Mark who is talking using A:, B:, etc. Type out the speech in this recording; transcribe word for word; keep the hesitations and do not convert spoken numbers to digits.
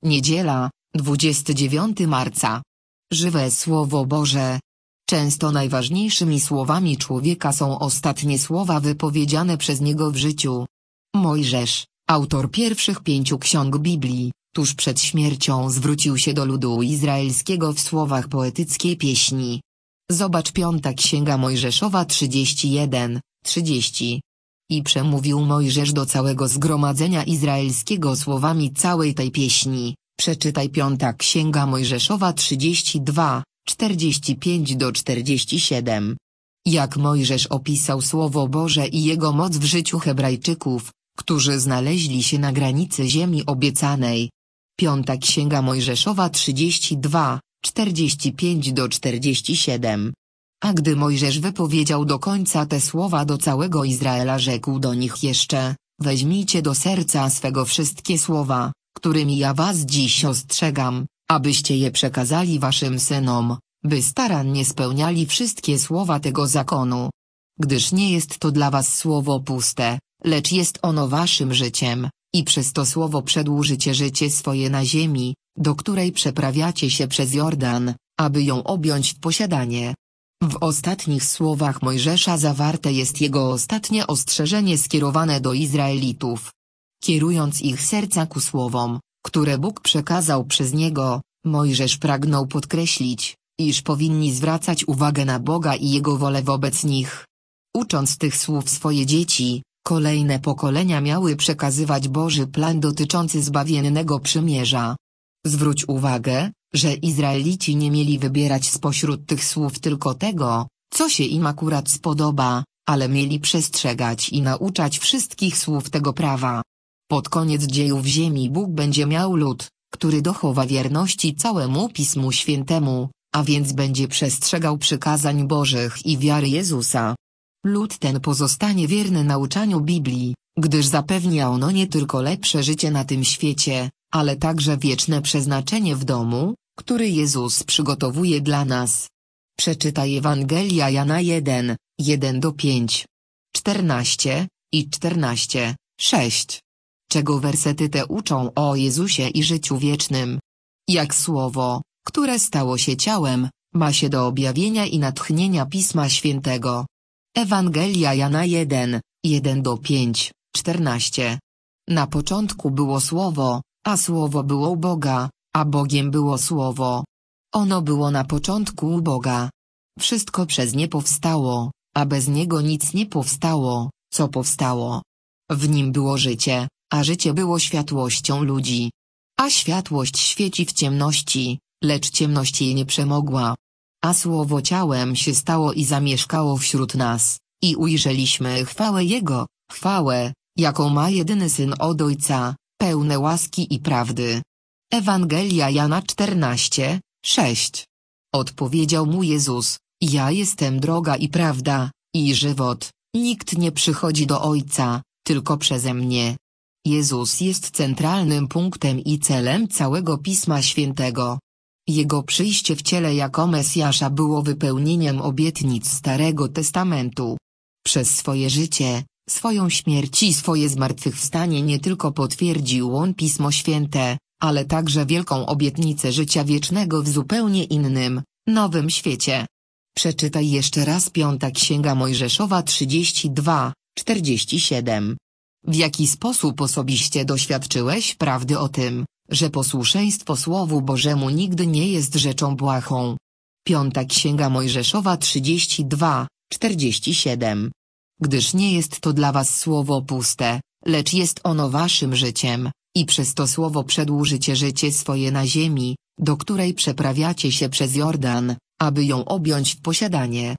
A: Niedziela, dwudziestego dziewiątego marca. Żywe Słowo Boże. Często najważniejszymi słowami człowieka są ostatnie słowa wypowiedziane przez niego w życiu. Mojżesz, autor pierwszych pięciu ksiąg Biblii, tuż przed śmiercią zwrócił się do ludu izraelskiego w słowach poetyckiej pieśni. Zobacz Piąta Księga Mojżeszowa trzydzieści jeden, trzydzieści. I przemówił Mojżesz do całego zgromadzenia izraelskiego słowami całej tej pieśni. Przeczytaj Piąta Księga Mojżeszowa trzydzieści dwa, czterdzieści pięć do czterdziestu siedmiu. Jak Mojżesz opisał Słowo Boże i jego moc w życiu Hebrajczyków, którzy znaleźli się na granicy ziemi obiecanej. Piąta Księga Mojżeszowa trzydzieści dwa, czterdzieści pięć do czterdziestu siedmiu. A gdy Mojżesz wypowiedział do końca te słowa do całego Izraela, rzekł do nich jeszcze: weźmijcie do serca swego wszystkie słowa, którymi ja was dziś ostrzegam, abyście je przekazali waszym synom, by starannie spełniali wszystkie słowa tego zakonu. Gdyż nie jest to dla was słowo puste, lecz jest ono waszym życiem, i przez to słowo przedłużycie życie swoje na ziemi, do której przeprawiacie się przez Jordan, aby ją objąć w posiadanie. W ostatnich słowach Mojżesza zawarte jest jego ostatnie ostrzeżenie skierowane do Izraelitów. Kierując ich serca ku słowom, które Bóg przekazał przez niego, Mojżesz pragnął podkreślić, iż powinni zwracać uwagę na Boga i Jego wolę wobec nich. Ucząc tych słów swoje dzieci, kolejne pokolenia miały przekazywać Boży plan dotyczący zbawiennego przymierza. Zwróć uwagę, że Izraelici nie mieli wybierać spośród tych słów tylko tego, co się im akurat spodoba, ale mieli przestrzegać i nauczać wszystkich słów tego prawa. Pod koniec dziejów ziemi Bóg będzie miał lud, który dochowa wierności całemu Pismu Świętemu, a więc będzie przestrzegał przykazań Bożych i wiary Jezusa. Lud ten pozostanie wierny nauczaniu Biblii, gdyż zapewnia ono nie tylko lepsze życie na tym świecie, ale także wieczne przeznaczenie w domu, który Jezus przygotowuje dla nas. Przeczytaj Ewangelia Jana jeden, jeden do pięciu, czternaście i czternaście, sześć. Czego wersety te uczą o Jezusie i życiu wiecznym? Jak słowo, które stało się ciałem, ma się do objawienia i natchnienia Pisma Świętego. Ewangelia Jana jeden, jeden do pięciu, czternaście. Na początku było Słowo, a Słowo było u Boga, a Bogiem było Słowo. Ono było na początku u Boga. Wszystko przez nie powstało, a bez niego nic nie powstało, co powstało. W nim było życie, a życie było światłością ludzi. A światłość świeci w ciemności, lecz ciemność jej nie przemogła. A Słowo ciałem się stało i zamieszkało wśród nas, i ujrzeliśmy chwałę Jego, chwałę, jaką ma jedyny Syn od Ojca, pełne łaski i prawdy. Ewangelia Jana czternaście, sześć. Odpowiedział mu Jezus: ja jestem droga i prawda, i żywot, nikt nie przychodzi do Ojca, tylko przeze mnie. Jezus jest centralnym punktem i celem całego Pisma Świętego. Jego przyjście w ciele jako Mesjasza było wypełnieniem obietnic Starego Testamentu. Przez swoje życie, swoją śmierć i swoje zmartwychwstanie nie tylko potwierdził on Pismo Święte, ale także wielką obietnicę życia wiecznego w zupełnie innym, nowym świecie. Przeczytaj jeszcze raz Piąta Księga Mojżeszowa trzydzieści dwa, czterdzieści siedem. W jaki sposób osobiście doświadczyłeś prawdy o tym, że posłuszeństwo Słowu Bożemu nigdy nie jest rzeczą błahą? Piąta Księga Mojżeszowa trzydzieści dwa, czterdzieści siedem. Gdyż nie jest to dla was słowo puste, lecz jest ono waszym życiem, i przez to słowo przedłużycie życie swoje na ziemi, do której przeprawiacie się przez Jordan, aby ją objąć w posiadanie.